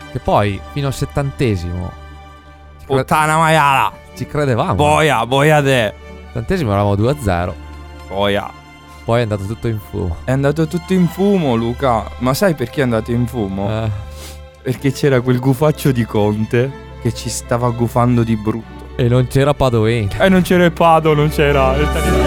Che poi fino al 70° Puttana maiala. ci credevamo. Boia te. Al 70° eravamo 2-0. Boia. Poi è andato tutto in fumo. È andato tutto in fumo, Luca. Ma sai perché è andato in fumo? Perché c'era quel gufaccio di Conte che ci stava gufando di brutto. E non c'era Padoin. E non c'era il Pado, non c'era.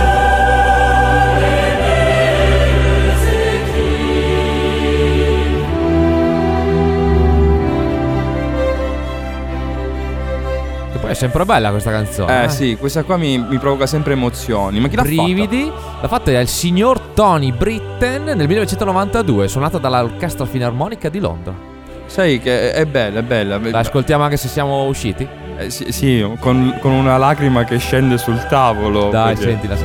Che poi è sempre bella questa canzone. Sì, questa qua mi provoca sempre emozioni. Ma chi l'ha Brividi. L'ha fatta il signor Tony Britten nel 1992, suonata dall'Orchestra Filarmonica di Londra. Sai che è bella, è bella. La ascoltiamo anche se siamo usciti? Sì, con una lacrima che scende sul tavolo. Dai, perché... sentila.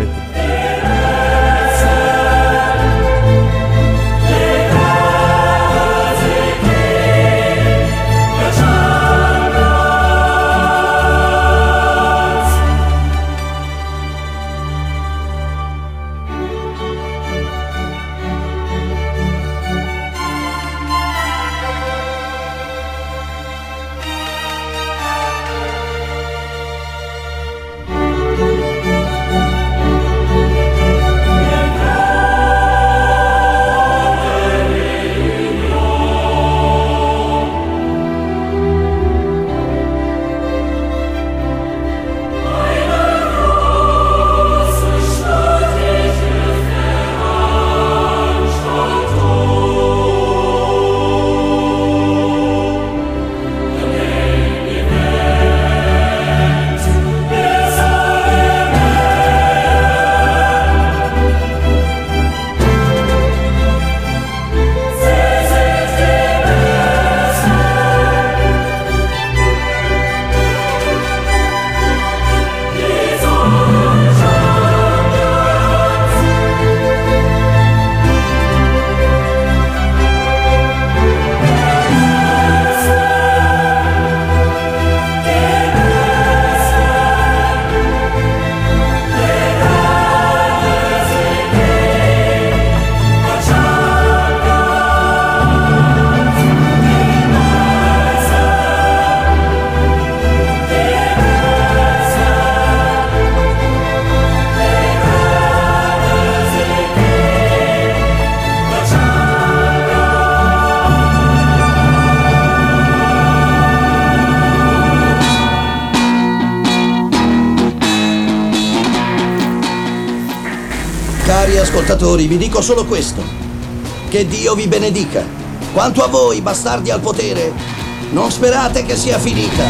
Cari ascoltatori, vi dico solo questo: che Dio vi benedica. Quanto a voi, bastardi al potere, non sperate che sia finita.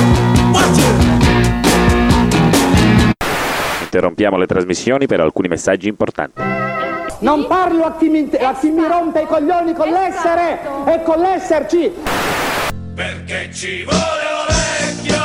Interrompiamo le trasmissioni per alcuni messaggi importanti. Non parlo a chi mi rompe i coglioni con l'essere e con l'esserci. Perché ci vuole Orecchio.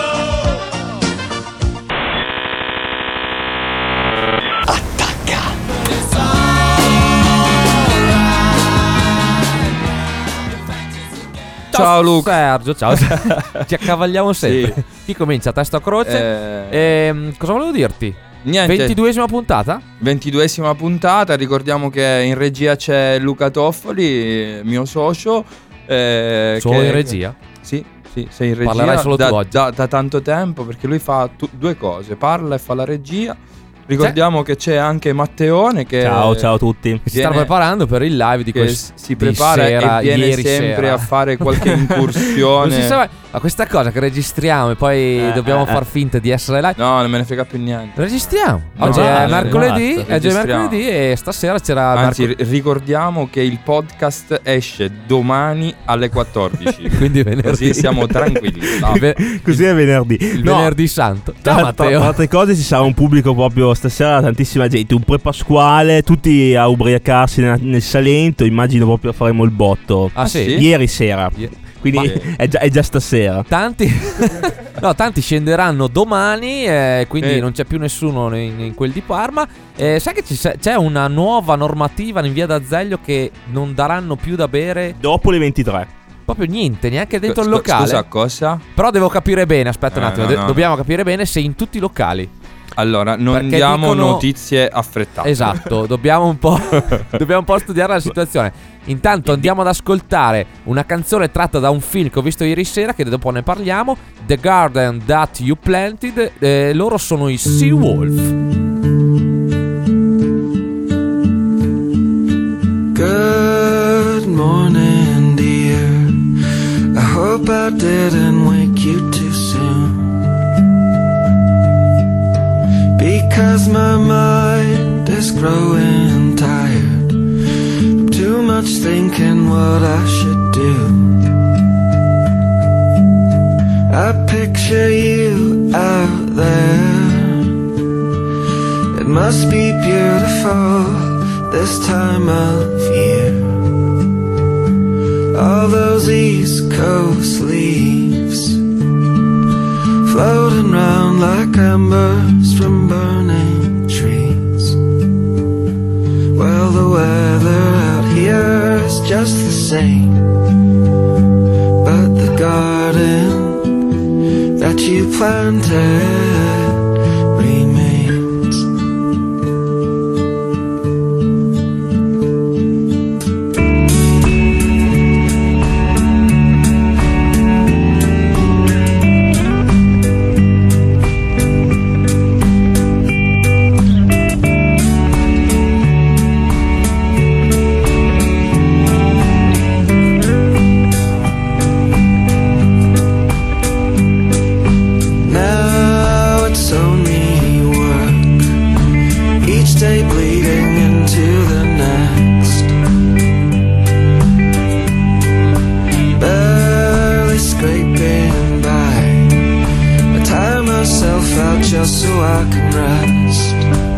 Ciao Luca. Sergio, ciao. Ci accavagliamo sempre. Sì. Chi comincia? Testa a croce. Cosa volevo dirti? Niente. 22esima puntata? 22esima puntata. Ricordiamo che in regia c'è Luca Toffoli, mio socio. Solo in regia? Sì, sei in regia. Parlerai solo tu oggi. Da tanto tempo, perché lui fa due cose: parla e fa la regia. Ricordiamo che c'è anche Matteone che ciao a tutti. Si sta preparando per il live di questo. Si prepara sera, e viene ieri sempre sera. a fare qualche incursione. Non si sa mai. Ma questa cosa che registriamo e poi dobbiamo far finta di essere live. No, non me ne frega più niente. Registriamo. No, Oggi è no, mercoledì. esatto. È già Registriamo. mercoledì e stasera c'era. Anzi, ricordiamo che il podcast esce domani alle 14. Quindi venerdì. Così siamo tranquilli. Così è venerdì. Il venerdì santo. Ciao Matteo. Tra altre cose ci sarà un pubblico proprio stasera, tantissima gente, un pre-pasquale, tutti a ubriacarsi nel Salento, immagino proprio faremo il botto. Ah sì? Ieri sera. Quindi è già stasera. Tanti scenderanno domani, quindi non c'è più nessuno in quel di Parma. Sai che c'è una nuova normativa in via d'Azeglio che non daranno più da bere dopo le 23. Proprio niente, neanche dentro il locale. Scusa, cosa? Però devo capire bene, aspetta un attimo, no. dobbiamo capire bene se in tutti i locali. Allora, non Perché diamo dicono- notizie affrettate. Esatto, dobbiamo un po' studiare la situazione. Intanto andiamo ad ascoltare una canzone tratta da un film che ho visto ieri sera, che dopo ne parliamo, The Garden That You Planted. Loro sono i Seawolf. Good morning, dear. I hope I didn't wake you too soon. Because my mind is growing tired. Too much thinking what I should do. I picture you out there. It must be beautiful this time of year. All those East Coast leaves floating round like embers from burning trees. Well, the weather out here is just the same, but the garden that you planted remains. Now it's only work, each day bleeding into the next. Barely scraping by, I tire myself out just so I can rest.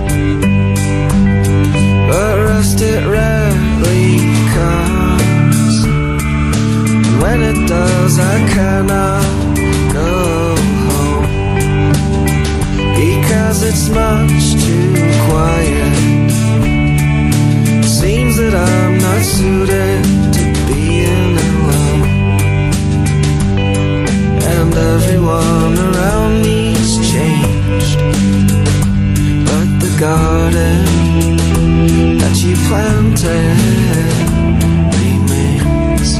But rest it rarely comes, and when it does I cannot go home, because it's much too quiet. Seems that I'm not suited to being alone, and everyone around me's changed, but the garden that you planted remains.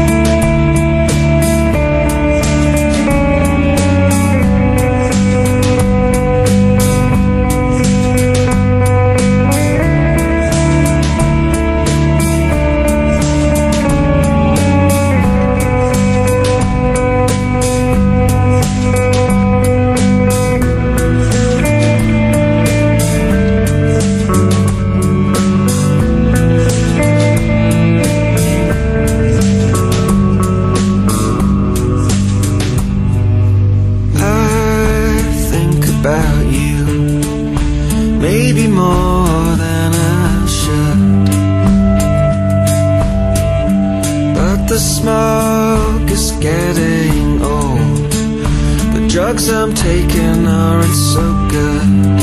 I think about you, maybe more than I should, but the smoke is getting old. The drugs I'm taking aren't so good.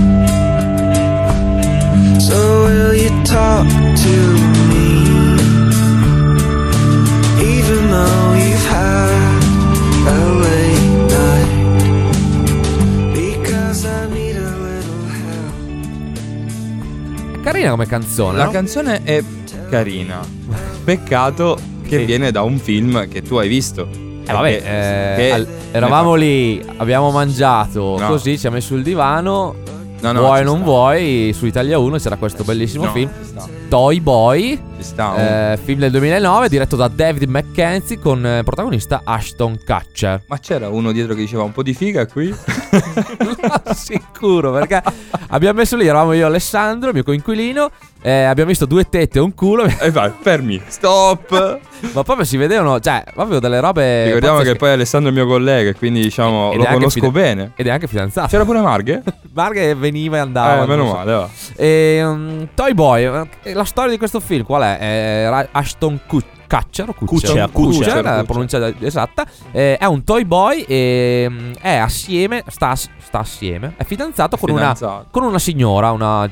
So will you talk to me, even though you've had a late night? Because I need a little help. Carina come canzone, La no? canzone è carina. Peccato che Sì. viene da un film che tu hai visto. Vabbè, Che- eravamo lì, abbiamo mangiato, No. così ci ha messo sul divano. No, no, Vuoi o ci non sta. vuoi, su Italia 1 c'era questo bellissimo No, film, ci sta. Toy Boy, Ci sta. film del 2009, diretto da David Mackenzie, con protagonista Ashton Kutcher. Ma c'era uno dietro che diceva un po' di figa qui? Sicuro, perché abbiamo messo lì, eravamo io e Alessandro, il mio coinquilino, abbiamo visto due tette e un culo, E vai, fermi, stop. ma proprio si vedevano, cioè, proprio delle robe. Ricordiamo pazzesche. che poi Alessandro è il mio collega, e quindi diciamo Ed lo è anche conosco bene. Ed è anche fidanzato. C'era pure Marghe? Marghe veniva e andava. Meno non so. male, va. Toy Boy, la storia di questo film qual è? Ashton Kutcher, Kutcher, la pronuncia esatta. È un toy boy e è assieme, sta assieme, è fidanzato con Fidanzato. una signora, una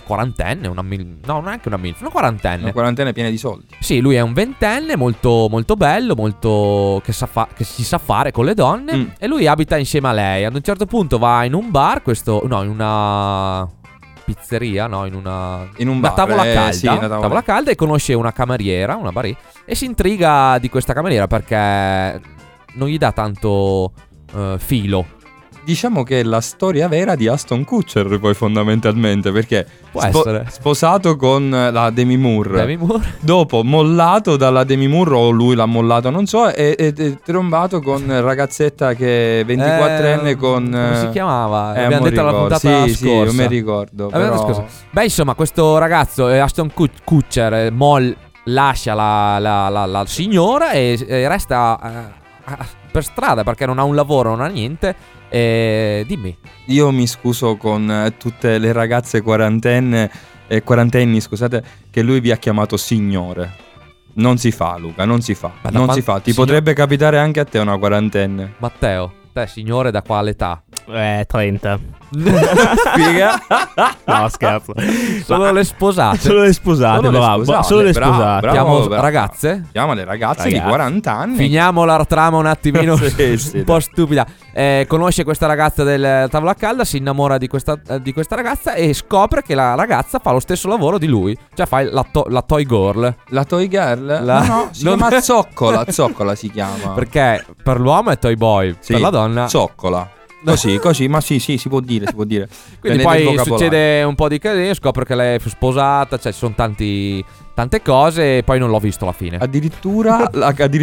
quarantenne, no, neanche una MILF, una quarantenne. Una quarantenne piena di soldi. Sì, lui è un ventenne molto, molto bello, molto che si sa fare con le donne. E lui abita insieme a lei. Ad un certo punto va in un bar, in una pizzeria, in un bar, tavola calda, sì, una tavola calda, e conosce una cameriera, una barista, e si intriga di questa cameriera perché non gli dà tanto filo. Diciamo che è la storia vera di Aston Kutcher, poi, fondamentalmente, perché può essere sposato con la Demi Moore, dopo mollato dalla Demi Moore, o lui l'ha mollato, non so, e trombato con ragazzetta che è 24enne con... come si chiamava? Abbiamo detto alla puntata scorsa. Sì, non mi ricordo, però... Beh, insomma, questo ragazzo, Aston Kutcher, lascia la signora e resta per strada perché non ha un lavoro, non ha niente. Dimmi. Io mi scuso con tutte le ragazze quarantenni, scusate, che lui vi ha chiamato signore. Non si fa, Luca, non si fa. Ti potrebbe capitare anche a te una quarantenne. Matteo, te signore da quale età? 30. Spiega? No, scherzo. Solo le sposate. Solo le sposate, bravo. Solo le sposate. Chiamo ragazze? Chiamo le ragazze di 40 anni. Finiamo la trama un attimino un po' stupida. Conosce questa ragazza del tavola calda, si innamora di questa ragazza e scopre che la ragazza fa lo stesso lavoro di lui. Cioè fa la toy girl. La toy girl? No, si chiama zoccola. Zoccola si chiama. Perché per l'uomo è toy boy, sì, per la donna zoccola. Così, ma sì, si può dire. Quindi poi succede un po' di casino, scopre che lei è sposata, cioè ci sono tante cose, e poi non l'ho visto alla fine. Addirittura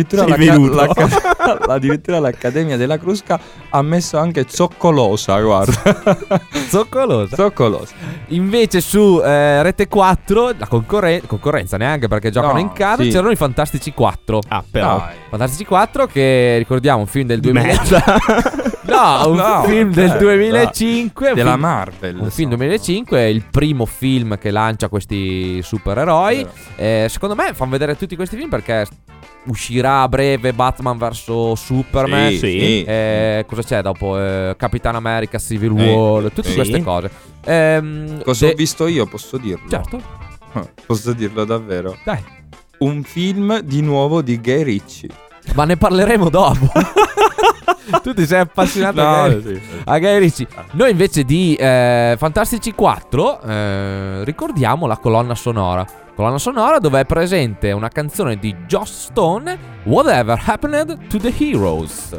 l'Accademia della Crusca ha messo anche zoccolosa, guarda. Zoccolosa. Invece su Rete 4 la concorrenza neanche, perché giocano in casa, sì. C'erano i Fantastici 4. Ah, però Fantastici 4, che ricordiamo un film del 2005. Un film del 2005 della Marvel. Un film 2005, è il primo film che lancia questi supereroi. Secondo me fanno vedere tutti questi film perché uscirà a breve Batman vs Superman. Sì. Cosa c'è dopo? Capitan America Civil War, tutte queste cose. Cosa ho visto io, posso dirlo? Certo. Posso dirlo davvero? Dai. Un film di nuovo di Guy Ritchie. Ma ne parleremo dopo. Tu ti sei appassionato a Guy Ritchie. Noi invece di Fantastici 4 ricordiamo la colonna sonora dove è presente una canzone di Joss Stone, Whatever Happened to the Heroes.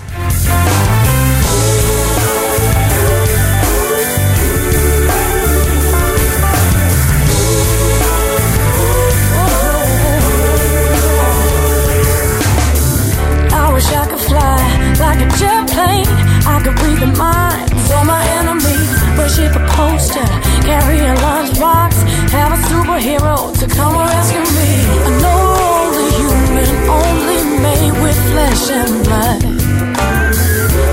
I wish I could fly like a jet plane. I could read the minds of my enemies. Worship a poster, carry a lunchbox, have a superhero to come rescue me. I know only human, only made with flesh and blood.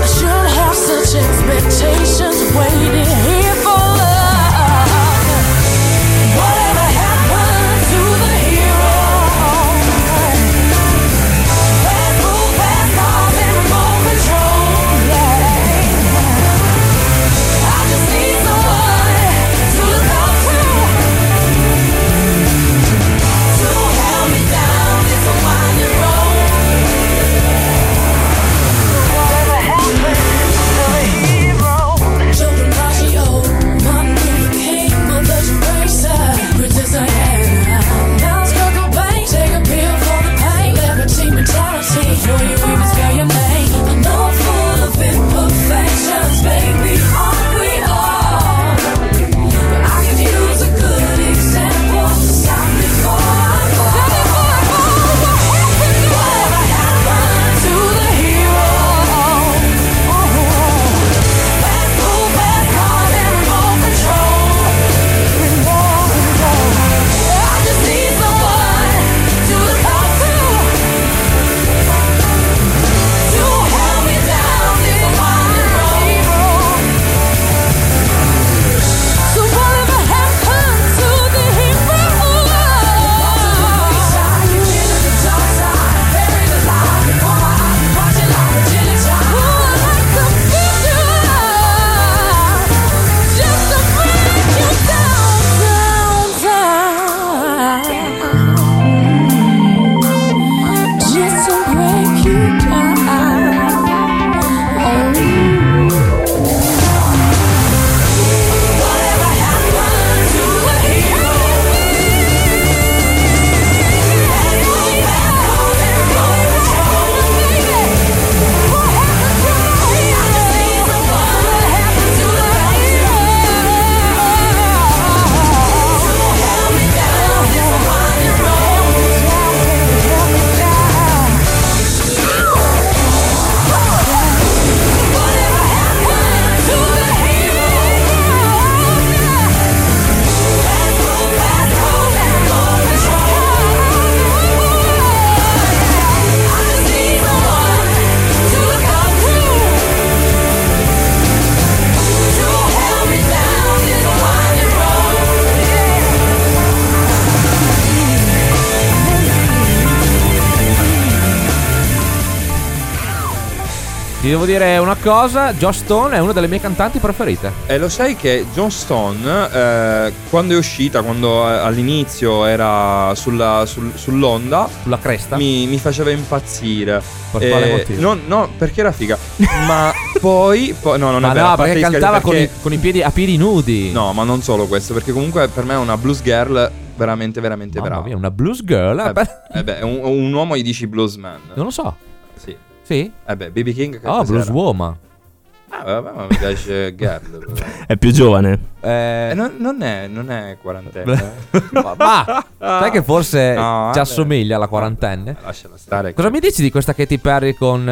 Ti devo dire una cosa, Joss Stone è una delle mie cantanti preferite. E lo sai che Joss Stone, quando è uscita, quando all'inizio era sull'onda, sulla cresta, mi faceva impazzire. Per quale motivo? No, perché era figa. Ma poi no, non è vero. No, perché cantava con i piedi a piedi nudi. No, ma non solo questo, perché comunque per me è una blues girl veramente brava. Mia, una blues girl? Un uomo gli dici bluesman. Non lo so. Sì. Sì? B.B. King. Blues woman. Vabbè, ma mi piace girl. È più giovane. Non è quarantenne. Ma sai che forse ci assomiglia alla quarantenne? Lasciala stare. Cosa mi dici di questa Katy Perry con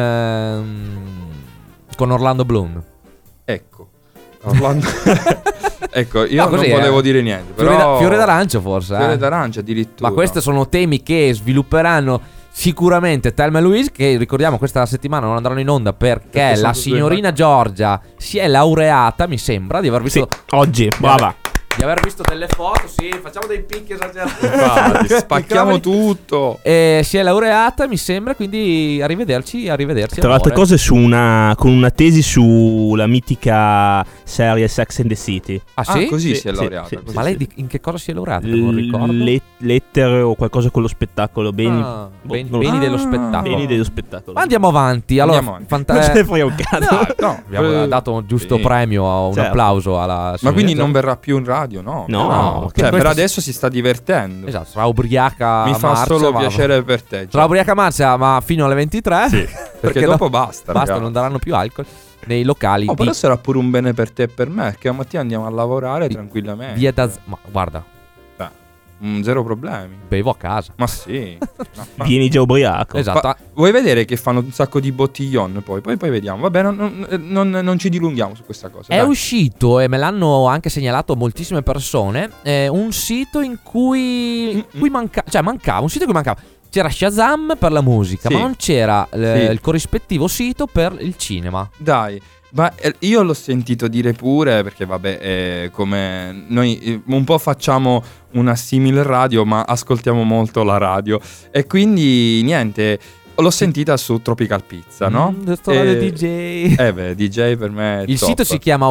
Orlando Bloom? Ecco. Orlando. Ecco, io non volevo dire niente. Però fiore d'arancio forse. Fiore d'arancio addirittura. Ma questi sono temi che svilupperanno sicuramente Thelma e Louise, che ricordiamo questa settimana non andranno in onda perché la signorina Giorgia si è laureata, mi sembra di aver visto oggi, brava. Di aver visto delle foto, sì, facciamo dei picchi esagerati. Infatti, spacchiamo tutto. Si è laureata, mi sembra, quindi arrivederci. Tra le altre cose con una tesi sulla mitica serie Sex and the City. Ah sì? Così si è laureata. Sì. Ma lei in che cosa si è laureata? Non ricordo. Lettere o qualcosa con lo spettacolo. Beni dello spettacolo. Beni dello spettacolo. Ma andiamo avanti. Allora, non ce ne frega un cazzo. No, abbiamo dato un giusto premio, un applauso alla Ma quindi non verrà più in radio? No, cioè per adesso si sta divertendo. Esatto, sarà ubriaca. Mi fa solo piacere per te. Sarà ubriaca Marzia, ma fino alle 23. Sì, perché dopo basta. Basta, non daranno più alcol nei locali. Però sarà pure un bene per te e per me, perché la mattina andiamo a lavorare tranquillamente. Ma guarda, zero problemi. Bevo a casa. Ma sì. Vieni già ubriaco. Esatto. Vuoi vedere che fanno un sacco di bottiglion poi vediamo. Vabbè, non ci dilunghiamo su questa cosa. È uscito, e me l'hanno anche segnalato moltissime persone, un sito in cui mancava un sito in cui mancava. C'era Shazam per la musica, ma non c'era il corrispettivo sito per il cinema. Dai. Ma io l'ho sentito dire pure, perché vabbè, come noi un po' facciamo una simile radio, ma ascoltiamo molto la radio. E quindi niente, l'ho sentita su Tropical Pizza, no? DJ. DJ per me è il top. sito si chiama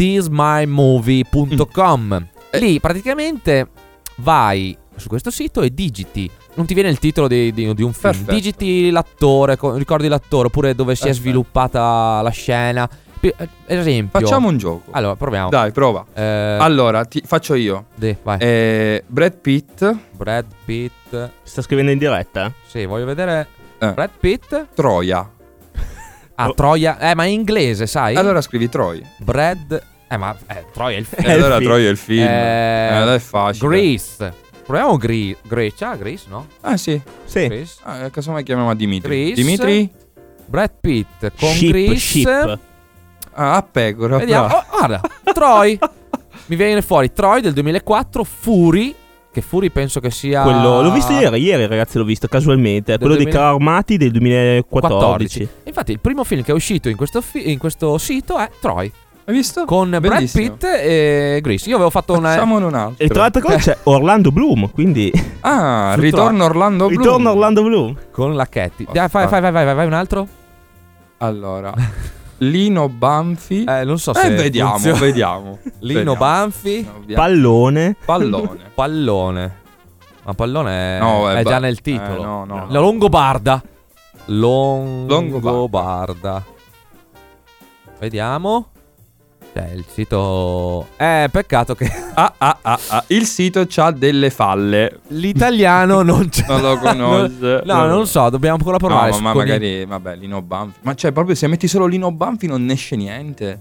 whatismymovie.com. Lì praticamente vai su questo sito e digiti. Non ti viene il titolo di un film. Perfetto. Digiti l'attore, ricordi l'attore, oppure dove si è sviluppata la scena. Esempio. Facciamo un gioco. Allora, proviamo. Dai, prova. Allora, faccio io. Vai. Brad Pitt. Sta scrivendo in diretta? Sì, voglio vedere. Brad Pitt. Troia. Troia. Ma è in inglese, sai? Allora scrivi Troy. Troia è il film. Allora Troia è il film. È facile. Grease. Proviamo Grease. Grease, no? Sì. Grease. Casomai chiamiamo Dimitri. Grease. Dimitri. Brad Pitt con Grease. A pecora. Vediamo. Guarda, Troy. Mi viene fuori Troy del 2004, Fury. Che Fury penso che sia quello. L'ho visto ieri ragazzi, l'ho visto casualmente. Quello dei carri armati del 2014. Infatti il primo film che è uscito in questo sito è Troy. Hai visto? Con Bellissimo. Brad Pitt e Grease. Io avevo fatto Facciamo un altro. E tra l'altro cosa c'è Orlando Bloom, quindi ritorno Orlando Bloom con la Katy. Vai un altro. Allora Lino Banfi. Non so se vediamo. Lino Banfi. Pallone. Ma pallone è già nel titolo. No. La Longobarda. Longobarda. Vediamo. Il sito. Peccato che. Il sito c'ha delle falle. L'italiano non c'è. Non lo conosce. No, non lo so, dobbiamo ancora provare. No, ma magari. Vabbè, Lino Banfi. Ma cioè, proprio se metti solo Lino Banfi non ne esce niente.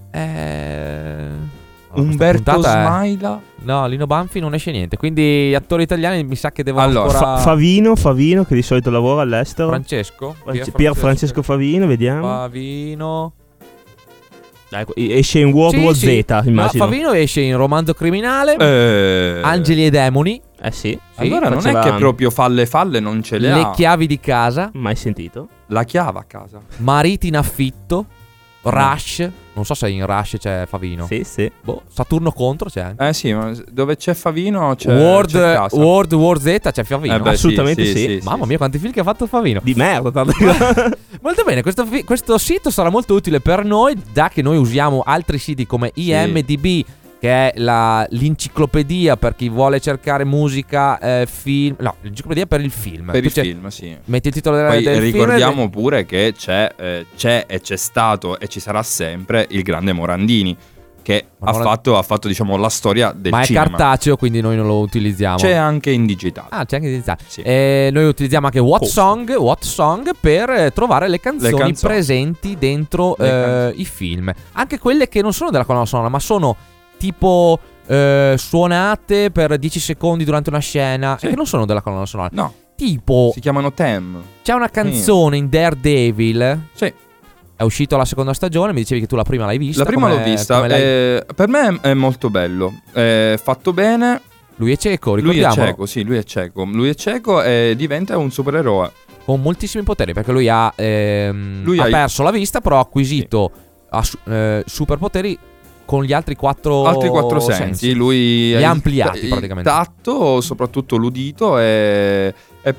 Umberto Smaila. No, Lino Banfi non esce niente. Quindi attori italiani mi sa che devono ancora. Favino che di solito lavora all'estero. Francesco. Pier Francesco Favino, vediamo. Favino. Esce in World War Z, immagino. Favino esce in Romanzo Criminale, Angeli e Demoni. Sì. Allora non è che proprio falle non ce le ha. Le chiavi di casa. Mai sentito. La chiave a casa. Mariti in affitto. Rush. Non so se in Rush c'è Favino. Sì. Saturno contro c'è anche. Sì, ma dove c'è Favino c'è World War Z c'è Favino. Assolutamente sì. Mamma mia, quanti film che ha fatto Favino. Di merda, tanto. Molto bene, questo sito sarà molto utile per noi, da che noi usiamo altri siti come IMDb, che è l'enciclopedia per chi vuole cercare musica, film. No, l'enciclopedia per il film. Per il film, sì. Metti il titolo Poi del ricordiamo film. pure che c'è e c'è stato e ci sarà sempre il grande Morandini, che ha fatto diciamo la storia del cinema. Ma è cartaceo, quindi noi non lo utilizziamo. C'è anche in digitale. C'è anche in digitale. Sì. Noi utilizziamo anche What Song per trovare le canzoni presenti dentro i film. Anche quelle che non sono della colonna sonora, ma sono tipo suonate per 10 secondi durante una scena, e che non sono della colonna sonora. No. Tipo si chiamano theme. C'è una canzone in Daredevil. Sì. È uscito la seconda stagione, mi dicevi che tu la prima l'hai vista. La prima l'ho vista. Per me è molto bello. È fatto bene. Lui è cieco, ricordiamo. Lui è cieco e diventa un supereroe con moltissimi poteri, perché lui ha perso la vista, però ha acquisito superpoteri con gli altri quattro sensi. Lui li ha ampliati praticamente. Tatto, soprattutto l'udito e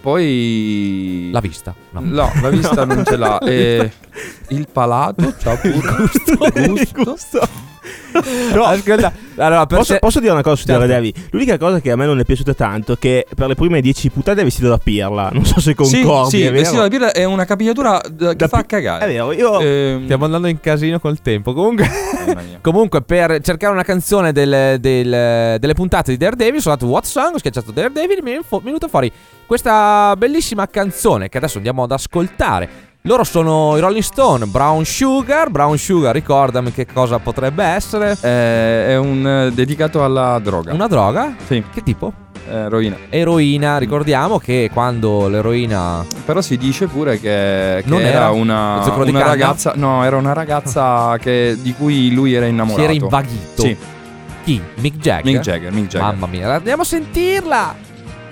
poi la vista. No, la vista non ce l'ha. Il palato c'ha pure il gusto. No, ascolta, allora, posso dire una cosa su Daredevil? L'unica cosa che a me non è piaciuta tanto è che per le prime 10 puntate è vestito da pirla. Non so se concordi. Sì, è vero? Vestito da pirla è una capigliatura che fa cagare. È vero, stiamo andando in casino col tempo. Comunque per cercare una canzone delle puntate di Daredevil sono andato What Song, ho schiacciato Daredevil, mi è venuta fuori questa bellissima canzone che adesso andiamo ad ascoltare. Loro sono i Rolling Stone, Brown Sugar, ricordami che cosa potrebbe essere. È un dedicato alla droga. Una droga? Sì. Che tipo? Eroina. Ricordiamo che quando l'eroina... Però si dice pure che non era una ragazza. No, era una ragazza di cui lui era innamorato. Si era invaghito. Sì. Chi? Mick Jagger? Mick Jagger. Mamma mia, andiamo a sentirla.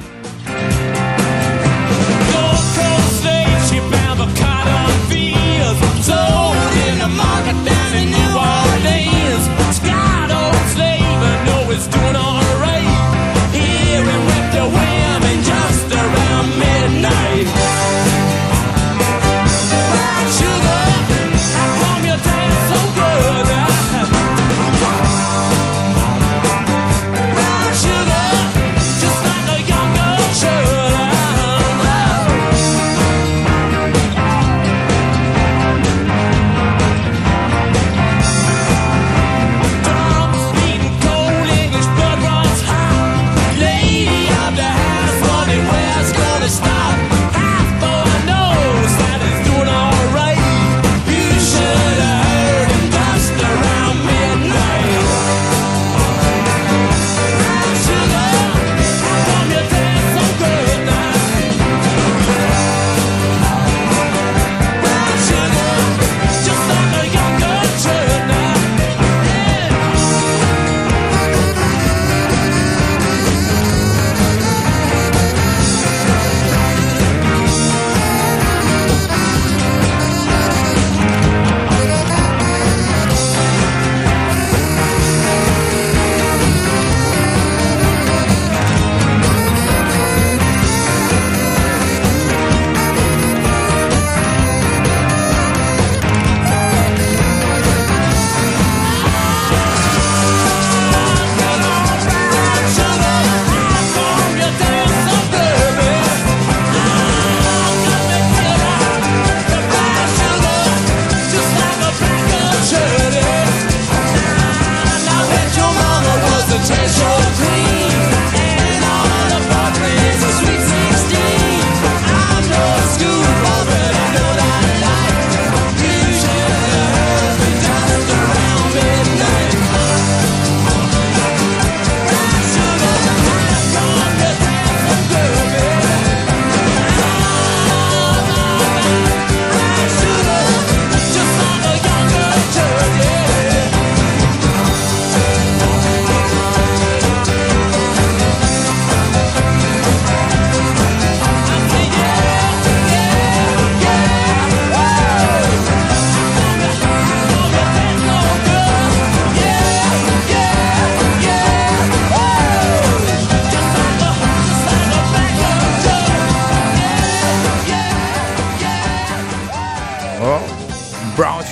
Sold in the market down in New Orleans. Scott old slave, I know it's doing alright. Here and with the women just around midnight. Brown sugar, how come you dance so good? Brown sugar, just like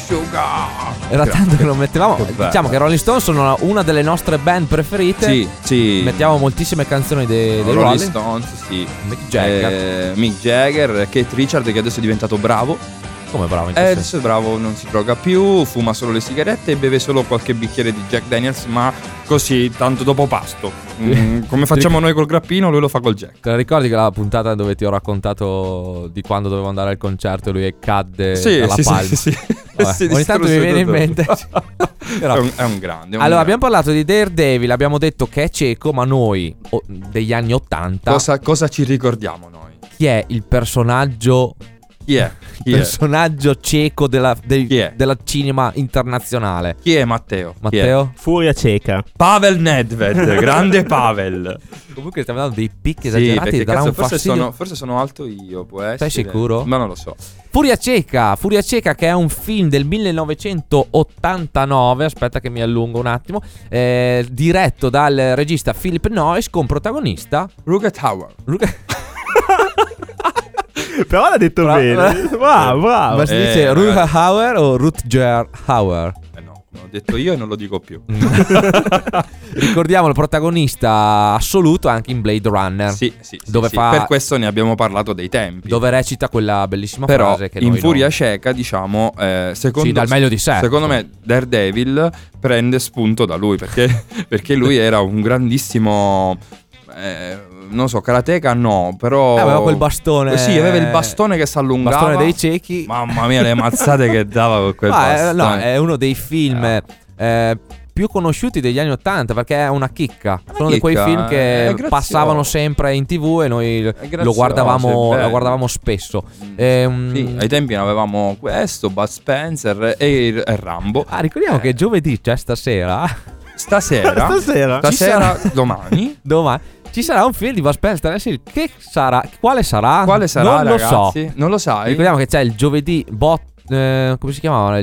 Sugar. Era tanto che lo mettevamo. Che bello. Diciamo che Rolling Stone sono una delle nostre band preferite. Sì. Mettiamo moltissime canzoni dei Rolling Rolling Stones, sì. Mick Jagger. Keith Richard, che adesso è diventato bravo. Come bravo? Adesso è bravo, non si droga più, fuma solo le sigarette e beve solo qualche bicchiere di Jack Daniels, ma così, tanto dopo pasto. Come facciamo noi col grappino, lui lo fa col Jack. Te la ricordi che la puntata dove ti ho raccontato di quando dovevo andare al concerto e lui cadde dalla palma? Sì. Vabbè, ogni tanto mi viene in mente. È un grande. Allora, abbiamo parlato di Daredevil, abbiamo detto che è cieco, ma noi degli anni 80 cosa ci ricordiamo noi? Chi è il personaggio? Chi è? Personaggio cieco della cinema internazionale. Chi è Matteo? Matteo? Furia cieca. Pavel Nedved, grande Pavel. Comunque stiamo dando dei picchi esagerati, perché darà un forse fastidio. sono alto io, può essere. Sei sicuro? Ma non lo so. Furia cieca che è un film del 1989, aspetta che mi allungo un attimo, diretto dal regista Philip Noyce con protagonista Rutger Hauer. Però l'ha detto bene. Bravo. Ma si dice Rutger Hauer o Rutger Hauer? No, l'ho detto io e non lo dico più. Ricordiamo il protagonista assoluto anche in Blade Runner. Sì. Per questo ne abbiamo parlato dei tempi. Dove recita quella bellissima però frase che in noi Furia cieca, diciamo, secondo dal meglio di sé. Secondo me Daredevil prende spunto da lui, perché lui era un grandissimo non so, karateka no, però aveva quel bastone. Sì, aveva il bastone che si allungava. Bastone dei ciechi. Mamma mia, le mazzate che dava con quel bastone. No, è uno dei film più conosciuti degli anni 80, perché è una chicca. Sono di quei film che passavano sempre in TV e noi lo guardavamo spesso. Sì, ai tempi ne avevamo questo, Bud Spencer e Rambo. Ricordiamo che giovedì, cioè stasera, domani ci sarà un film di Bud Spencer. Che sarà? Quale sarà? Non ragazzi? Lo so. Non lo sai? Ricordiamo che c'è il giovedì come si chiamava?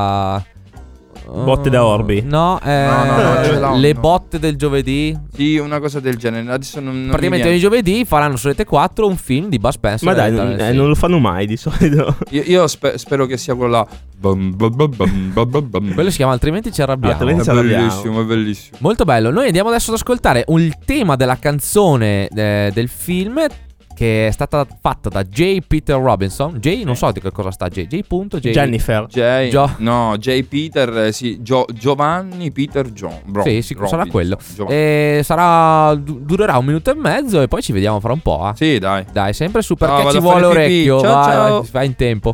Botte da Orbi. No, le botte del giovedì. Sì, una cosa del genere. Adesso non praticamente ogni giovedì faranno su Rete 4 un film di Bud Spencer. Ma dai, non lo fanno mai di solito. Io spero che sia quello là. Quello si chiama Altrimenti ci arrabbiamo. È bellissimo. Molto bello. Noi andiamo adesso ad ascoltare il tema della canzone del film, che è stata fatta da J. Peter Robinson. J, non so di che cosa sta J. Jennifer. J. Peter, Giovanni Peter John. Sì, sarà quello. Durerà 1 minuto e mezzo e poi ci vediamo fra un po'. Sì, dai. Dai, sempre su perché ci vuole orecchio. Ciao. Vai in tempo.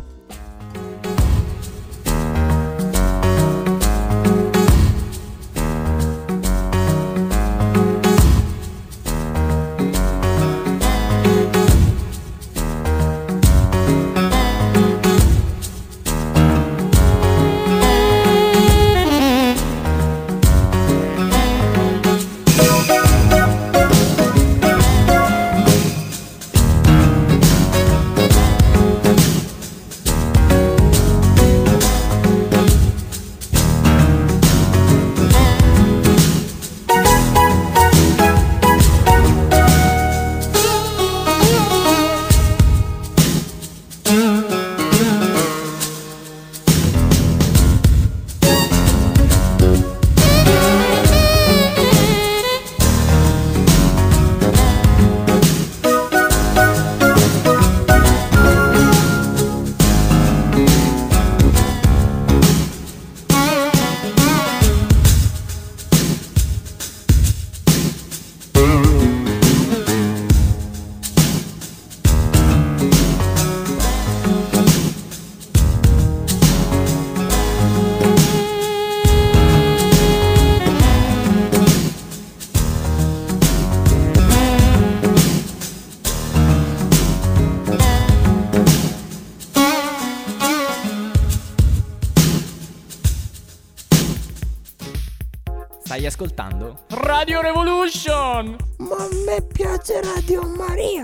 Stai ascoltando Radio Revolution. Ma a me piace Radio Maria.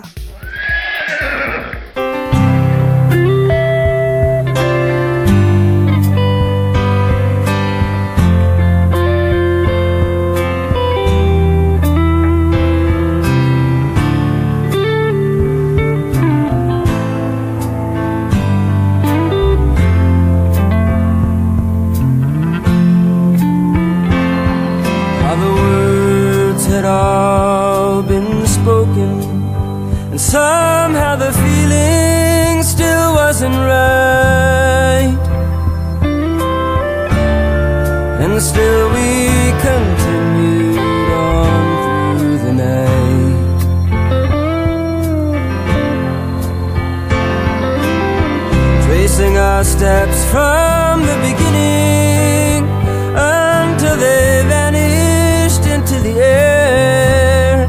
wasn't right, and still we continued on through the night. Tracing our steps from the beginning until they vanished into the air,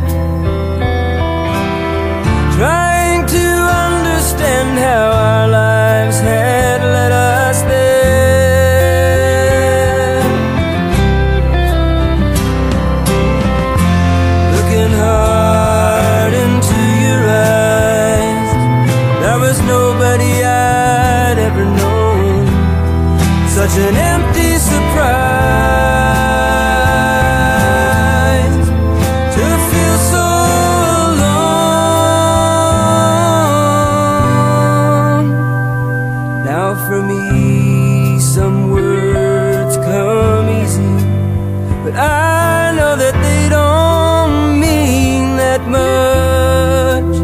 trying to understand how our lives had led us there. Looking hard into your eyes, there was nobody I'd ever known, such an empty surprise to feel so alone. Now for me some words come easy, but I know that they don't mean that much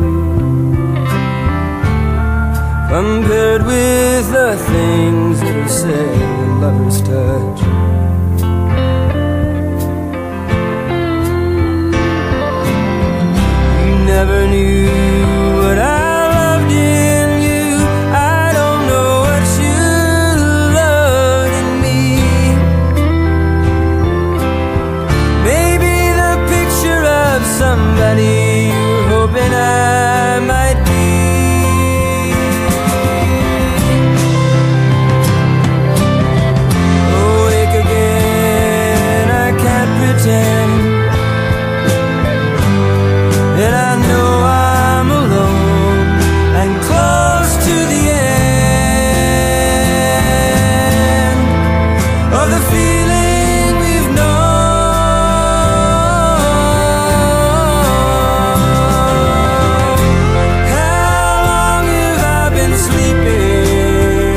compared with the things that are said when lovers touch. You never knew what I loved in you. I don't know what you loved in me. Maybe the picture of somebody you're hoping I might be. Awake again, I can't pretend, and I know I'm alone and close to the end of the feeling we've known. How long have I been sleeping?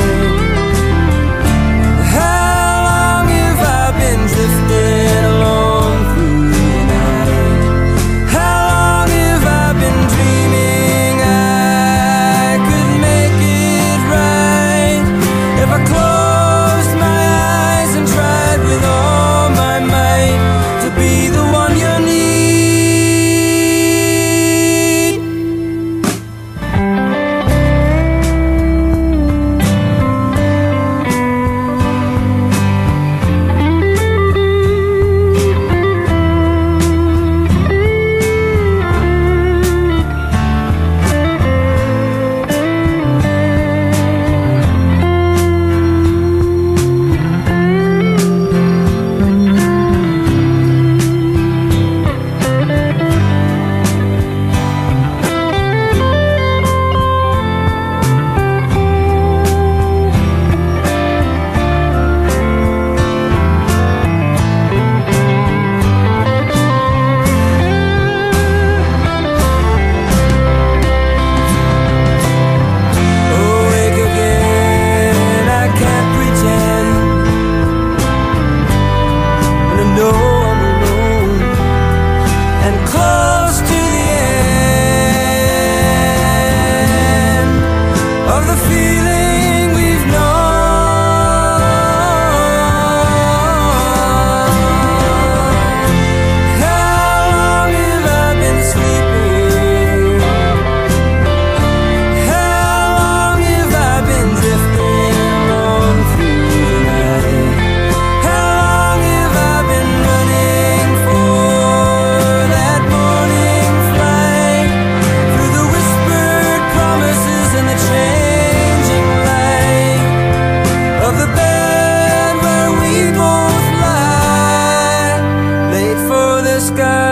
How long have I been drifting along through the night? How long have I been dreaming I could make it right if I closed my eyes and tried with all my might to be the one you need? Awake again, I can't pretend, and I know I'm alone and close to the end of the feeling we've known. How long have I been sleeping? How long have I been drifting along through the night? How long have I been running for that morning flight through the whispered promises and the changing light of the bed where we both lie, late for the sky?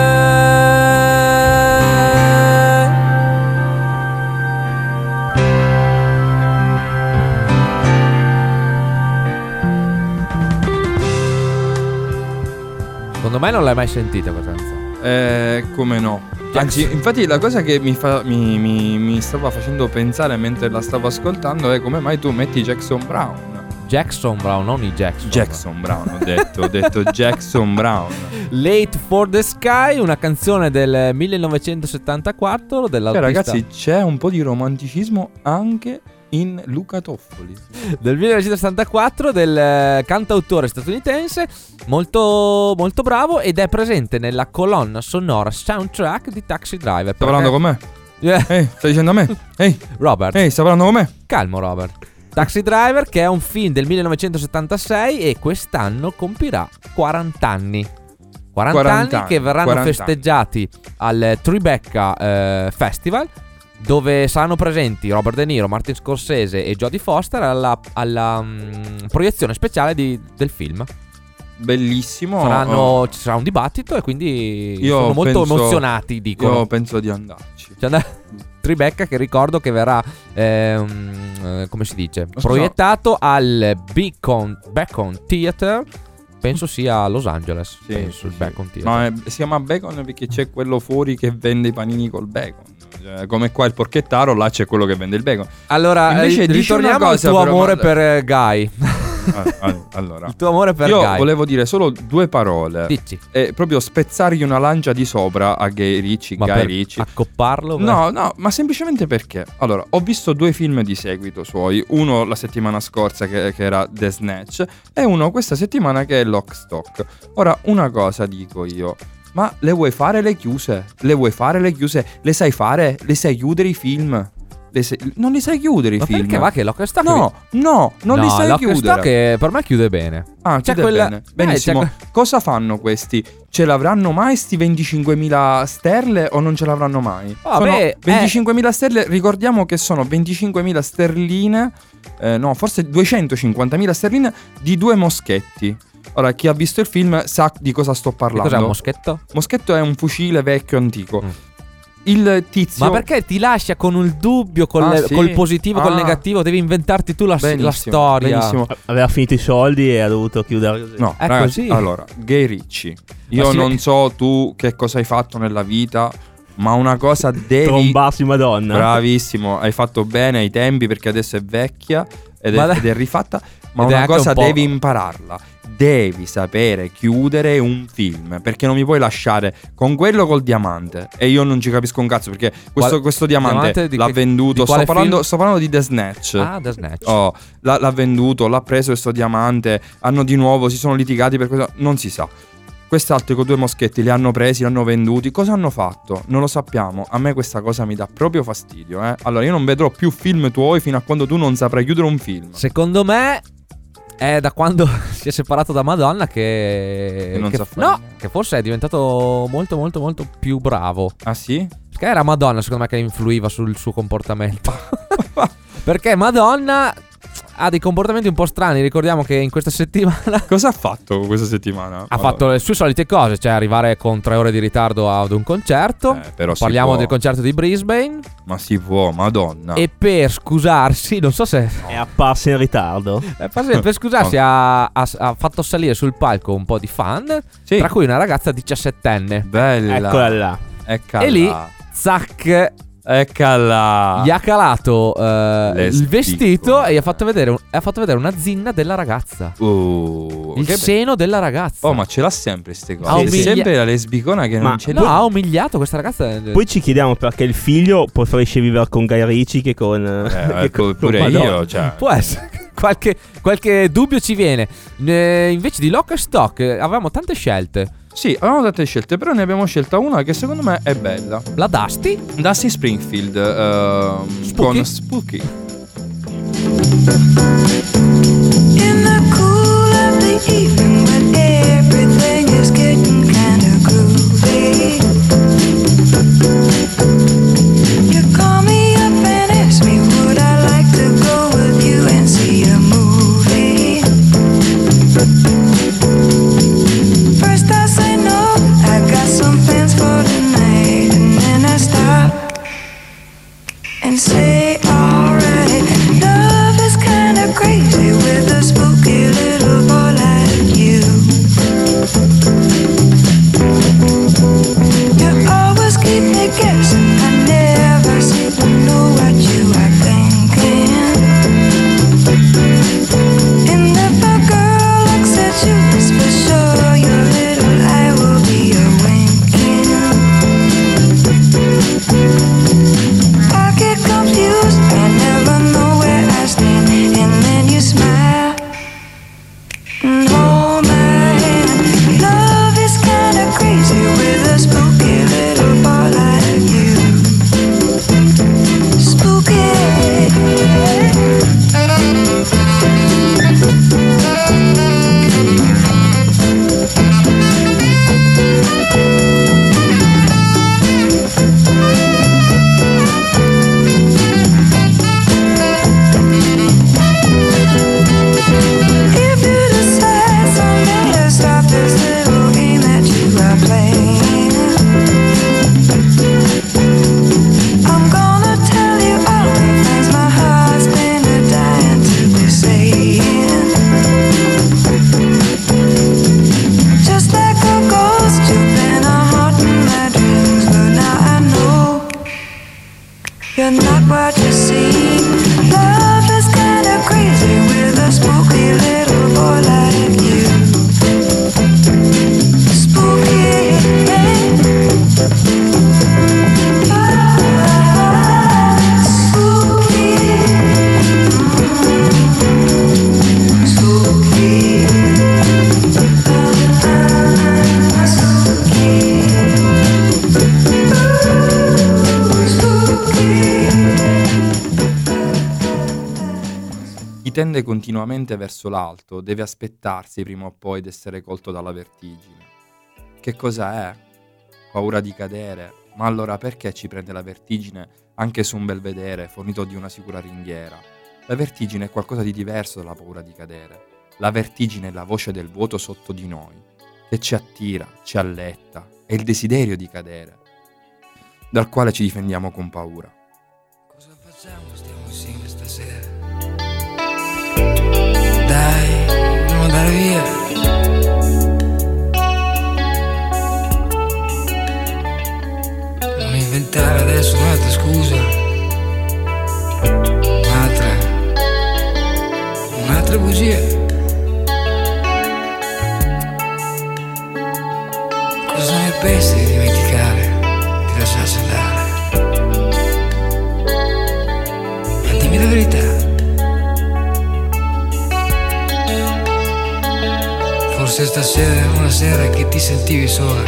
Secondo me non l'hai mai sentita questa canzone. Come no. Anzi, infatti la cosa che mi stava facendo pensare mentre la stavo ascoltando è come mai tu metti Jackson Brown. Jackson Brown, non i Jackson. Jackson Brown, ho detto Jackson Brown. Late for the Sky, una canzone del 1974 dell'artista. Ragazzi, c'è un po' di romanticismo anche in Luca Toffoli. Del 1974, del cantautore statunitense, molto, molto bravo, ed è presente nella colonna sonora soundtrack di Taxi Driver. Sta parlando con me? Yeah. Ehi, stai dicendo a me? Ehi, Robert. Ehi, sta parlando con me? Calmo, Robert. Taxi Driver, che è un film del 1976 e quest'anno compirà 40 anni. 40 anni che verranno festeggiati al Tribeca Festival, dove saranno presenti Robert De Niro, Martin Scorsese e Jodie Foster alla proiezione speciale del film. Bellissimo. Ci sarà un dibattito e quindi Io sono molto penso- emozionati, dicono. Io penso di andarci. Tribeca, che ricordo che verrà come si dice, Lo so. proiettato al Beacon Theater. Penso sia a Los Angeles. Sì, penso il sì. Bacon Theater. No, si chiama bacon perché c'è quello fuori che vende i panini col bacon. Cioè, come qua il porchettaro, là c'è quello che vende il bacon. Allora, Invece dici ritorniamo una cosa, al tuo però, amore ma- per Guy. Allora, Il tuo amore per io Guy. volevo dire solo due parole. Dici. E proprio spezzargli una lancia di sopra a Guy Ritchie. Ma Guy per Ritchie. accopparlo? No, ma semplicemente perché. Allora, ho visto 2 film di seguito suoi. Uno la settimana scorsa che era The Snatch, e uno questa settimana che è Lock, Stock. Ora, una cosa dico io. Ma le vuoi fare le chiuse? Le vuoi fare le chiuse? Le sai fare? Le sai chiudere i film? Non li sai chiudere i Ma film? perché va che Lock Stock? No, non li sai Lock chiudere. Stock per me chiude bene. Ah, C'è chiude quella- bene. Benissimo. c'è Cosa fanno questi? Ce l'avranno mai sti 25.000 sterle o non ce l'avranno mai? Oh, Sono beh, 25.000 sterle, ricordiamo che sono 25.000 sterline, no, forse 250.000 sterline di 2 moschetti. Ora, chi ha visto il film sa di cosa sto parlando. Cos'è un moschetto? Moschetto è un fucile vecchio antico. Il tizio... Ma perché ti lascia con il dubbio, Sì? col positivo, col Ah. negativo? Devi inventarti tu la Benissimo, storia. benissimo. Aveva finito i soldi e ha dovuto chiudere così. No, È ragazzi, così. allora, Guy Ritchie. Io Ma sì, non so tu che cosa hai fatto nella vita, ma una cosa devi... Trombarsi Madonna. Bravissimo, hai fatto bene ai tempi perché adesso è vecchia ed è rifatta, ma ed è una anche cosa un po'- devi impararla. Devi sapere chiudere un film, perché non mi puoi lasciare con quello col diamante. E io non ci capisco un cazzo perché questo diamante di l'ha che- venduto. di quale Sto parlando di The Snatch. Ah, The Snatch. Oh, l'ha venduto, l'ha preso questo diamante. Hanno di nuovo, si sono litigati per questo. Non si sa. Quest'altro con 2 moschetti li hanno presi, li hanno venduti. Cosa hanno fatto? Non lo sappiamo. A me questa cosa mi dà proprio fastidio. Allora, io non vedrò più film tuoi fino a quando tu non saprai chiudere un film. Secondo me è da quando si è separato da Madonna che non che- sa fare no, niente. che forse è diventato molto molto molto più bravo. Ah sì? Perché era Madonna, secondo me, che influiva sul suo comportamento. Perché Madonna ha dei comportamenti un po' strani. Ricordiamo che in questa settimana Cosa ha fatto questa settimana? ha fatto le sue solite cose, cioè arrivare con 3 ore di ritardo ad un concerto. Però si Parliamo può. del concerto di Brisbane. Ma si può, Madonna. E per scusarsi, non so se È apparsa in ritardo. per scusarsi ha fatto salire sul palco un po' di fan, Sì. tra cui una ragazza 17enne. Bella. Eccola là. Eccola. E lì, zac, Eccola. gli ha calato il spicco. vestito e gli ha fatto vedere una zinna della ragazza. Il Il seno della ragazza. Oh, ma ce l'ha sempre ste cose. Ha È umiglia- sempre la lesbicona che Ma non ce No, l'ha. ha umiliato questa ragazza. Poi ci chiediamo perché il figlio preferisce vivere con Guy Ritchie che con... che con pure Madonna. io, cioè. Può essere. Qualche dubbio ci viene. Invece di Lock e Stock avevamo tante scelte. Sì, avevamo tante scelte, però ne abbiamo scelta una che secondo me è bella. La Dusty. Dusty Springfield con Spooky. In the cool of the evening when everything is getting kind of groovy, you call me up and ask me would I like to go with you and see a movie. First I say no, I got some plans for tonight, and then I stop and say alright. Love is kinda crazy with a spooky little boy like you. You always keep me guessing, I never seem to know what you are thinking. And if a girl looks at you, it's for sure your little eye will be a winking. I get confused smile and hold my hand. Love is kinda crazy with a spooky little boy like you. Spooky. You're not what you seem. Love is kinda crazy with a spooky little boy like you. Spooky. Chi tende continuamente verso l'alto deve aspettarsi prima o poi d'essere colto dalla vertigine. Che cosa è? Paura di cadere? Ma allora perché ci prende la vertigine anche su un belvedere fornito di una sicura ringhiera? La vertigine è qualcosa di diverso dalla paura di cadere. La vertigine è la voce del vuoto sotto di noi, che ci attira, ci alletta, è il desiderio di cadere, dal quale ci difendiamo con paura. Cosa facciamo? Stiamo insieme stasera. Dai, non andare via. Non inventare adesso un'altra scusa. Un'altra bugia. Cosa ne pensi di dimenticare, di lasciarsi andare? Ma dimmi la verità. Forse stasera è una sera che ti sentivi sola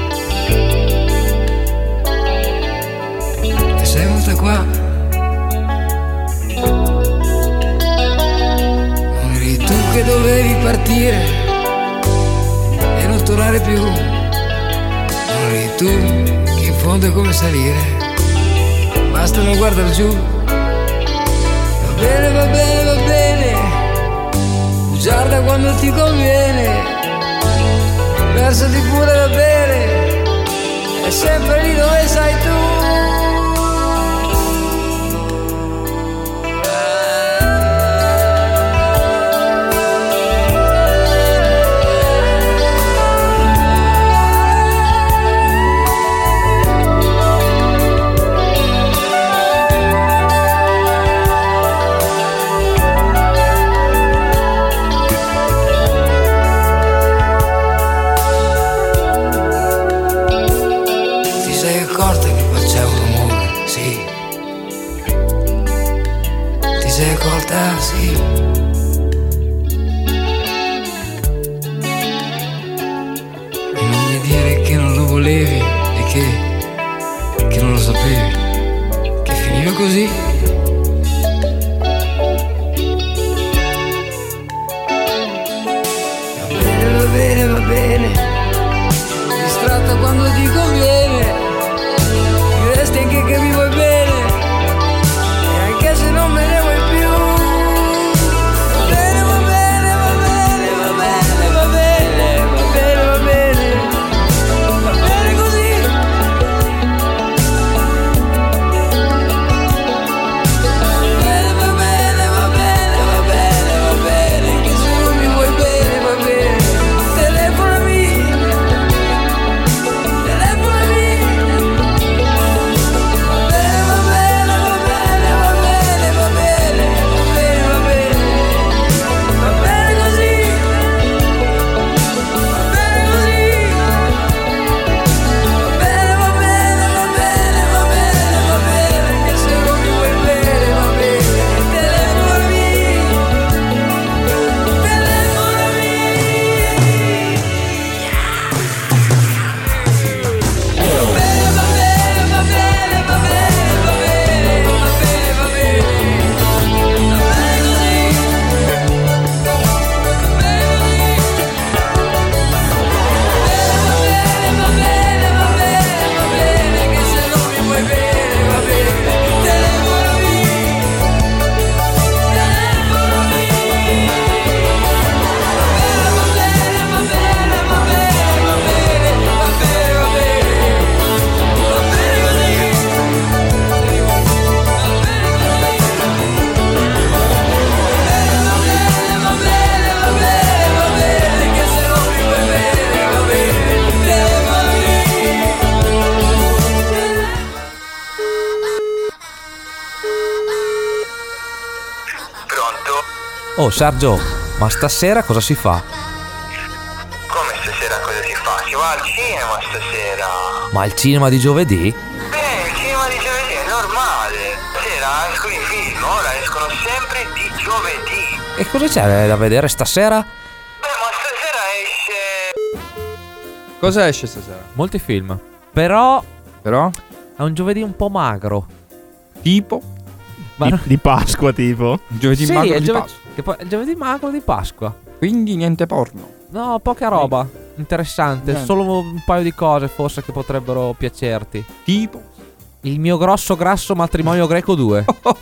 e sei venuta qua. Non eri tu che dovevi partire e non tornare più. Non eri tu che in fondo è come salire, basta non guardare giù. Va bene, va bene, va bene. Guarda quando ti conviene, versati pure da bere, è sempre lì dove sei tu. Sì. E non mi dire che non lo volevi e che non lo sapevi, che finiva così. Va bene, va bene, distratta quando ti conviene, diresti anche che mi vuoi bene, e anche se non me ne vuoi più. Pronto? Oh Sergio, ma stasera cosa si fa? Come stasera cosa si fa? Si va al cinema stasera. Ma il cinema di giovedì? Il cinema di giovedì è normale. Stasera escono i film, ora escono sempre di giovedì. E cosa c'è da vedere stasera? Ma stasera esce... Cosa esce stasera? Molti film. Però Però? è un giovedì un po' magro. Tipo? Di Pasqua tipo. Giovedì Sì, magro è il di giove- Pasqua. che poi è il giovedì magro di Pasqua. Quindi niente porno. No, poca roba interessante. Niente. Solo un paio di cose forse che potrebbero piacerti. Tipo? Il mio grosso grasso matrimonio greco 2.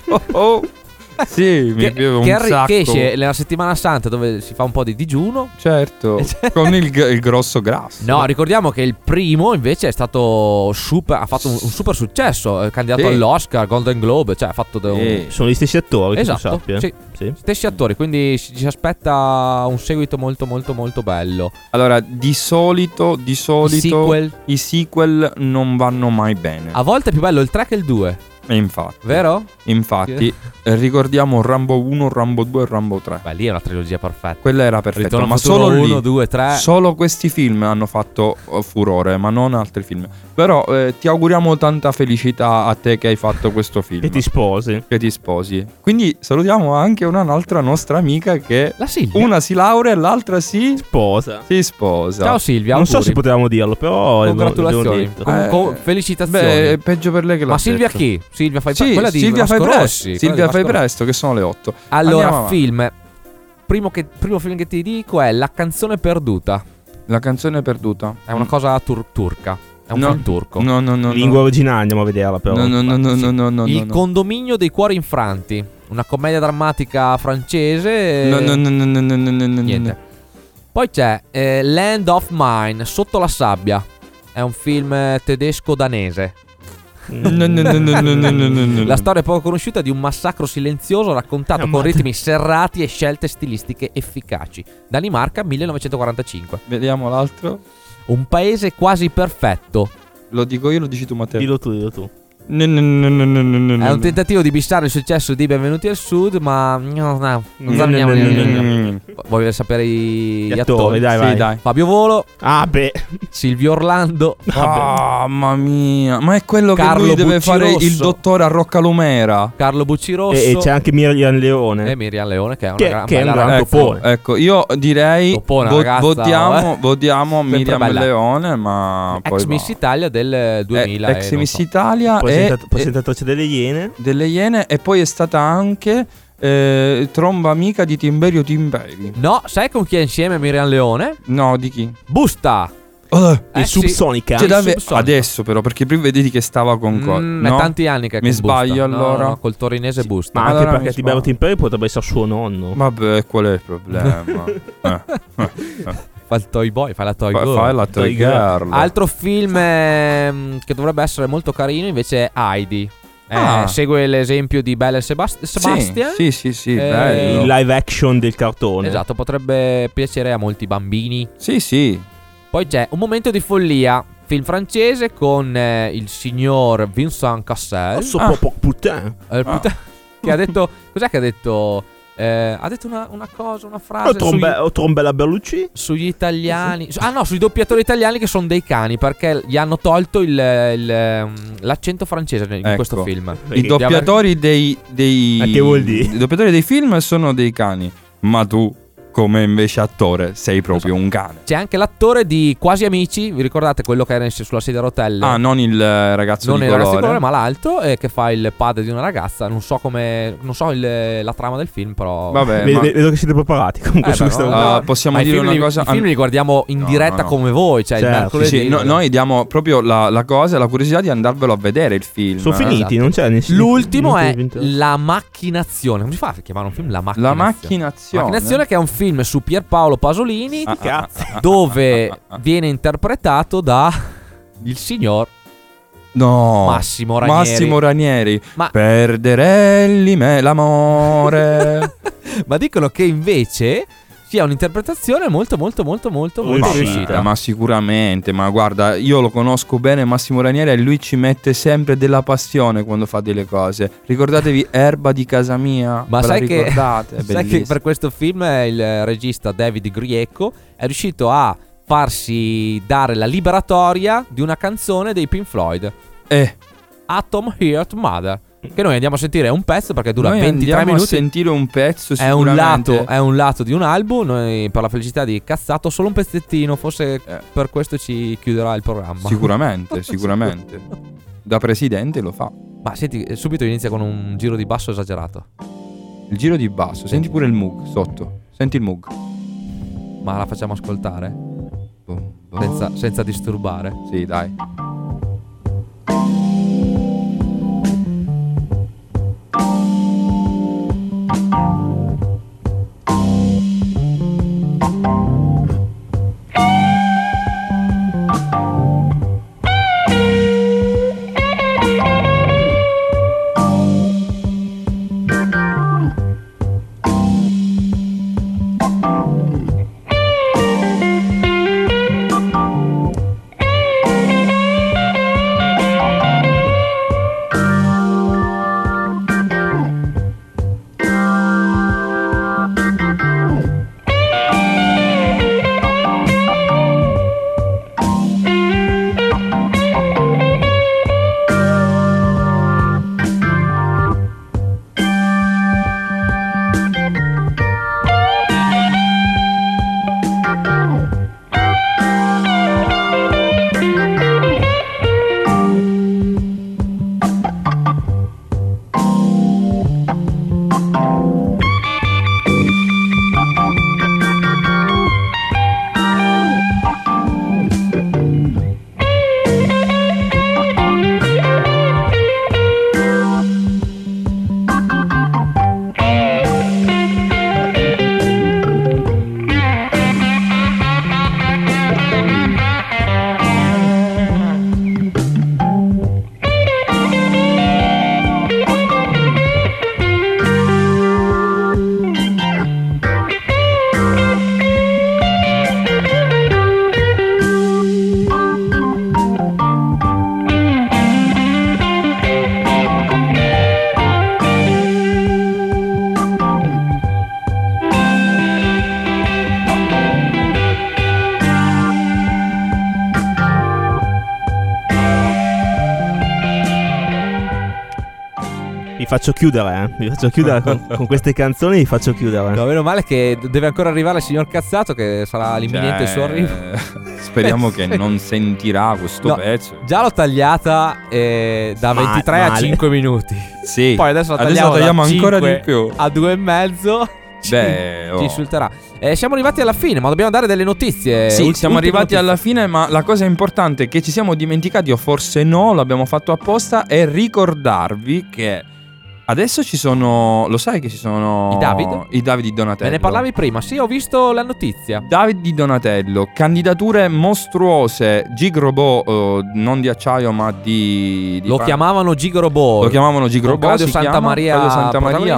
Sì, mi piace un sacco. Che esce nella settimana santa dove si fa un po' di digiuno. Certo, con il grosso grasso. No, ricordiamo che il primo invece è stato super. Ha fatto un super successo. Candidato Sì. all'Oscar, Golden Globe. Cioè, ha fatto. Sono gli stessi attori, che tu Esatto. sappia. Sì. Sì. Stessi attori. Quindi ci aspetta un seguito molto, molto, molto bello. Allora, di solito i sequel non vanno mai bene. A volte è più bello il 3 che il 2. E infatti. Vero? Infatti, ricordiamo Rambo 1, Rambo 2 e Rambo 3. Beh, lì è una trilogia perfetta. Quella era perfetta, Ritorno ma al futuro solo 1, lì. 2, 3. Solo questi film hanno fatto furore, ma non altri film. Però ti auguriamo tanta felicità a te che hai fatto questo film. Che ti sposi. Che ti sposi. Quindi salutiamo anche un'altra nostra amica che la Silvia. Una si laurea e l'altra si sposa. Si sposa. Ciao Silvia, Non so auguri. se potevamo dirlo, però Congratulazioni. Felicitazioni. Beh, peggio per lei che l'ha Ma Silvia detto. chi? Silvia fai Sì, quella di Silvia Vasco fai presto. Rossi, quella Silvia di fai Vasco presto che sono le 8. Allora, Andiamo avanti. film. Primo film che ti dico è La canzone perduta. La canzone perduta. È una cosa turca. È un film turco. No. Lingua originale andiamo a vederla però. No. Il condominio dei cuori infranti. Una commedia drammatica francese. No. Niente. Poi c'è Land of Mine, Sotto la sabbia. È un film tedesco-danese. La storia poco conosciuta di un massacro silenzioso raccontato con ritmi serrati e scelte stilistiche efficaci. Danimarca, 1945. Vediamo l'altro. Un paese quasi perfetto. Lo dico io, lo dici tu, Matteo. Dillo tu. È un tentativo di bissare il successo di Benvenuti al Sud, ma voglio sapere gli attori. Dai. Fabio Volo. Beh. Silvio Orlando. Mamma mia. Ma è quello Carlo che lui deve Bucci fare Rosso. il dottore a Roccalumera. Carlo Bucci Rosso. E c'è anche Miriam Leone. E Miriam Leone che è una Che è un gran topone. Ecco, io direi Topone, ragazza, votiamo sempre Miriam bella. Leone, ma poi Ex Miss Italia del 2000. ex Miss Italia presentatrice delle Iene. Delle Iene, e poi è stata anche tromba amica di Timberio Timberi. No, sai con chi è insieme Miriam Leone? No, di chi? Busta. Il Subsonica. Cioè, adesso però, perché prima vedi che stava con È tanti anni che è mi con Busta. sbaglio No, allora. no, col torinese Busta. Ma anche Allora perché mi Tiberio sbaglio. Timperi potrebbe essere suo nonno. Vabbè, qual è il problema? Fa il toy boy, fa la toy girl. Fai la toy girl. Altro film che dovrebbe essere molto carino invece è Heidi. Segue l'esempio di Belle e Sebastian. Sì, bello. Il live action del cartone. Esatto, potrebbe piacere a molti bambini. Sì. Poi c'è Un momento di follia, film francese con il signor Vincent Cassel. Putain. Che ha detto. Cos'è che ha detto? Ha detto una cosa, una frase. Trombella Berlucci. Sugli italiani. Sui doppiatori italiani che sono dei cani, perché gli hanno tolto l'accento francese in questo film. I doppiatori dei che vuol dire? I doppiatori dei film sono dei cani, ma tu come invece attore sei proprio un cane. C'è anche l'attore di Quasi Amici, vi ricordate quello che era sulla sedia a rotelle? Non il ragazzo non di il colore. ragazzo di colore, ma l'altro che fa il padre di una ragazza. Non so la trama del film, però Vabbè, vedo che siete preparati comunque su questa possiamo ma dire una cosa. I film li guardiamo in diretta come voi, cioè il mercoledì. Sì, noi diamo proprio la cosa, la curiosità di andarvelo a vedere il film. Sono finiti, non c'è nessuno. L'ultimo è La macchinazione. Come si fa a chiamare un film La macchinazione? La macchinazione che è un film su Pierpaolo Pasolini, dove viene interpretato da il signor Massimo Ranieri. Ma perderelli me l'amore. Ma dicono che invece sia un'interpretazione molto riuscita. Ma sicuramente, ma guarda, io lo conosco bene Massimo Ranieri e lui ci mette sempre della passione quando fa delle cose. Ricordatevi Erba di casa mia? Ma Ve sai la ricordate? sai che per questo film il regista David Grieco è riuscito a farsi dare la liberatoria di una canzone dei Pink Floyd, Atom Heart Mother, che noi andiamo a sentire. È un pezzo perché dura noi 23 andiamo minuti. a sentire un pezzo, è un lato di un album. Noi, per la felicità di Cazzato, solo un pezzettino, forse per questo ci chiuderà il programma. Sicuramente. Da presidente lo fa. Ma senti, subito inizia con un giro di basso esagerato. Il giro di basso, senti pure il Moog sotto. Senti il Moog. Ma la facciamo ascoltare? Senza disturbare. Sì, dai. Vi faccio chiudere con queste canzoni, vi faccio chiudere. No, meno male che deve ancora arrivare il signor Cazzato, che sarà l'imminente suo arrivo. Speriamo che non sentirà questo pezzo. Già l'ho tagliata da 23 a 5 minuti. Sì. Poi adesso la tagliamo ancora di più a 2,5. Ci insulterà. Siamo arrivati alla fine, ma dobbiamo dare delle notizie. Sì, siamo arrivati alla fine, ma la cosa importante che ci siamo dimenticati, o forse no, l'abbiamo fatto apposta, è ricordarvi che adesso ci sono, lo sai che ci sono i David di Donatello. Me ne parlavi prima, sì, ho visto la notizia. David di Donatello, candidature mostruose, Gigrobot, non di acciaio ma di Lo chiamavano Gigrobot. Lo chiamavano Gigrobot. Claudio Santamaria,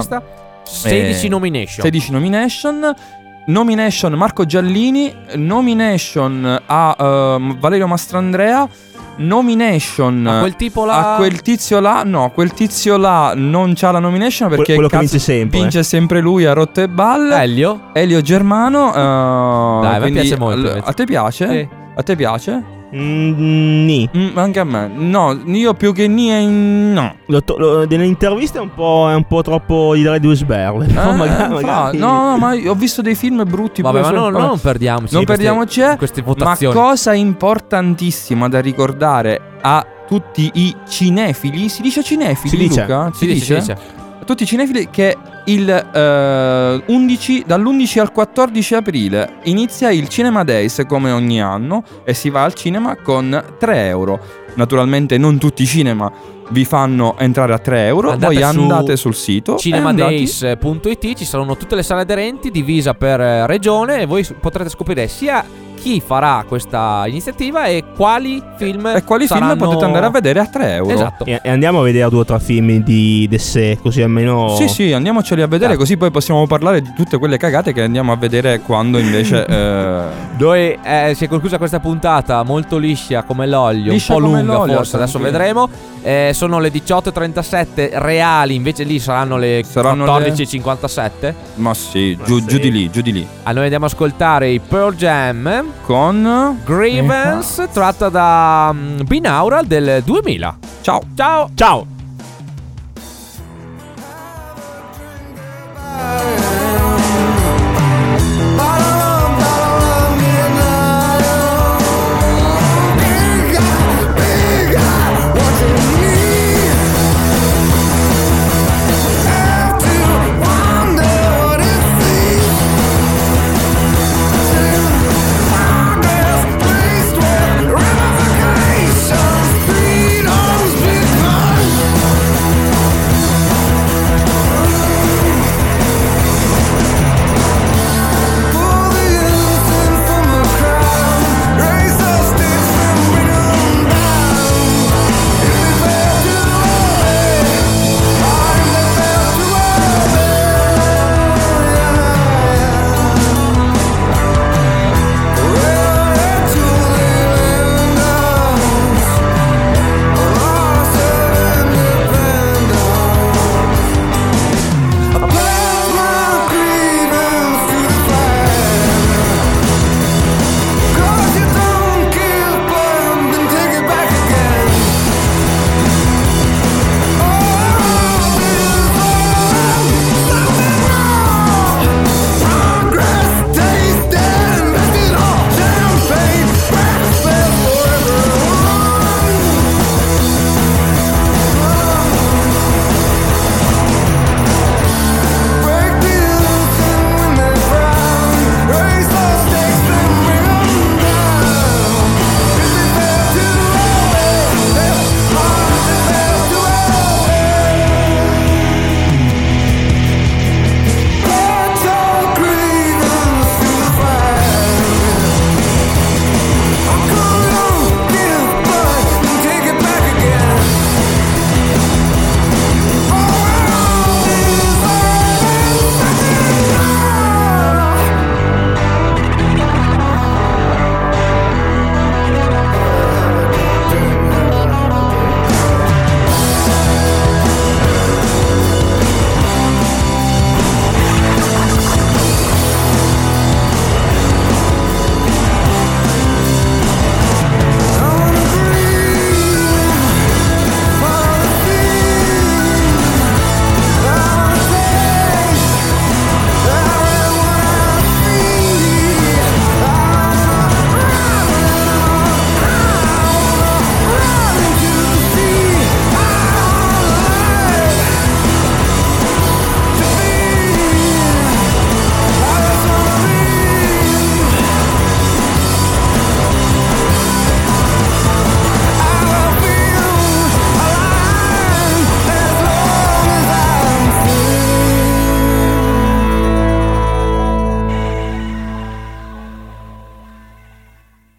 16 nomination. 16 nomination. Nomination Marco Giallini, nomination a Valerio Mastrandrea, nomination a quel tipo là. A quel tizio là, no, quel tizio là non c'ha la nomination perché quello che vince sempre lui a rotte e balle. Elio Germano. Dai, a me piace molto. A te piace? A te piace? Ni. Anche a me. No, io più che no. Delle interviste è un po' troppo di dare due sberle. Magari. No, ma ho visto dei film brutti. Vabbè, ma non perdiamoci. Non perdiamoci queste votazioni. Ma cosa importantissima da ricordare a tutti i cinefili. Si dice cinefili, Luca? Si dice. A tutti i cinefili che dall'11 al 14 aprile inizia il Cinema Days come ogni anno e si va al cinema con 3 euro. Naturalmente non tutti i cinema vi fanno entrare a 3 euro. Voi andate sul sito cinemadays.it, ci saranno tutte le sale aderenti divisa per regione e voi potrete scoprire sia chi farà questa iniziativa e quali film film potete andare a vedere a 3 euro. Esatto. E andiamo a vedere 2 o 3 film di Dessè, così almeno. Sì, andiamoceli a vedere, così poi possiamo parlare di tutte quelle cagate che andiamo a vedere quando invece Noi si è conclusa questa puntata molto liscia come l'olio, Liscia un po' come lunga l'olio, forse, adesso tranquillo. vedremo. Sono le 18:37 reali, invece lì saranno le 14:57. Ma sì, giù di lì. A noi andiamo a ascoltare i Pearl Jam con Grievance, tratta da Binaural del 2000. Ciao. Ciao.